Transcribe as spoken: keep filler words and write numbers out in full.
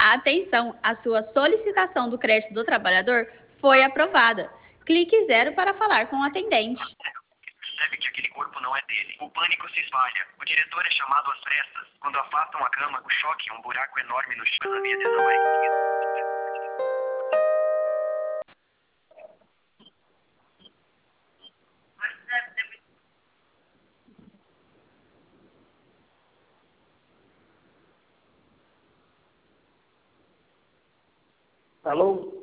Atenção, a sua solicitação do crédito do trabalhador foi aprovada. Clique zero para falar com o atendente. Percebe que aquele corpo não é dele. O pânico se espalha. O diretor é chamado às pressas. Quando afastam a cama, o choque é um buraco enorme no chão. Havia desaparecido. Alô?